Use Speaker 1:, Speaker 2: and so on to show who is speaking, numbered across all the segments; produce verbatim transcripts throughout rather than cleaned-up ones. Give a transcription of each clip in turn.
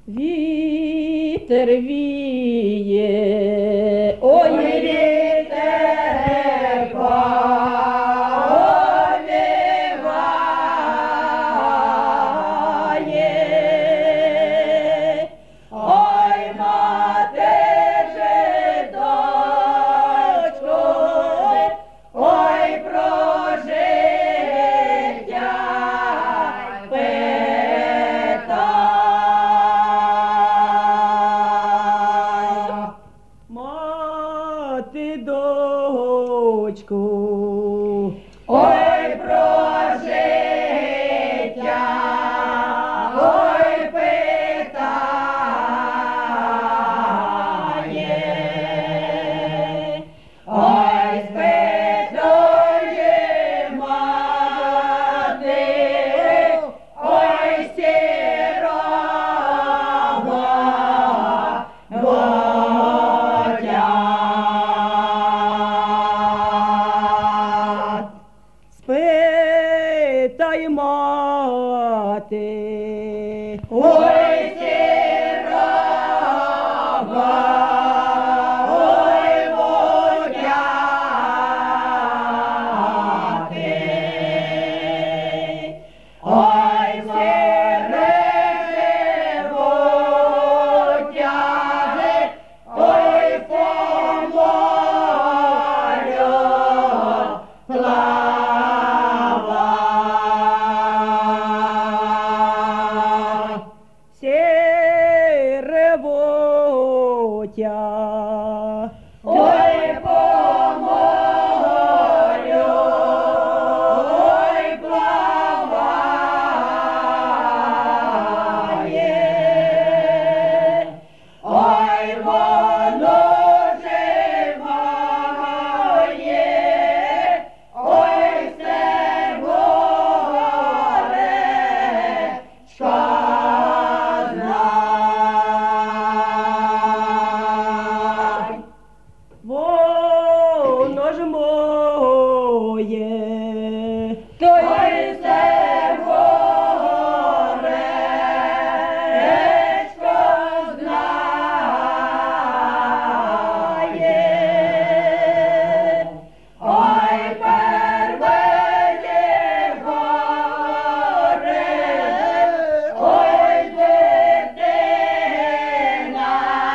Speaker 1: Вітер віє, ой, вітер повіває, ой, мати жидочко, ой, про життя питай. Мати дочку, ой, про життя, ой, питає, ой, спитує мати, ой, сірого Бодя. Спитай мати, ой, сірого, ой, Бодяти, ой, сірий Бодяги, ой, помолю плава. Сіре Бодя, ой, помолю, ой, плаває, ой, воно живає, ой, все горечко знай. Воно ж моє, то й все горечко знає. Ой, первеє горе, ой, дитина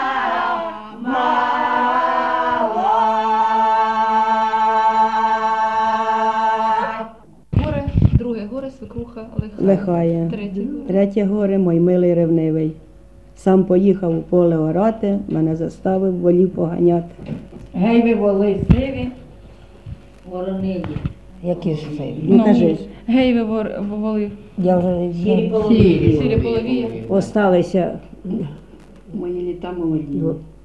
Speaker 1: мала.
Speaker 2: Горе, друге горе, свекруха лихає.
Speaker 1: Лихає.
Speaker 2: Третє горе.
Speaker 1: Третє горе, мой милий ревнивий. Сам поїхав у поле орати, мене заставив волів поганяти.
Speaker 3: Гей ви воли сиві, ворониді. Які ж сиві?
Speaker 1: Ну, кажи,
Speaker 2: Гей, ви вор- воли
Speaker 3: Я вже
Speaker 2: сірі половії.
Speaker 1: осталися мої літа молоді.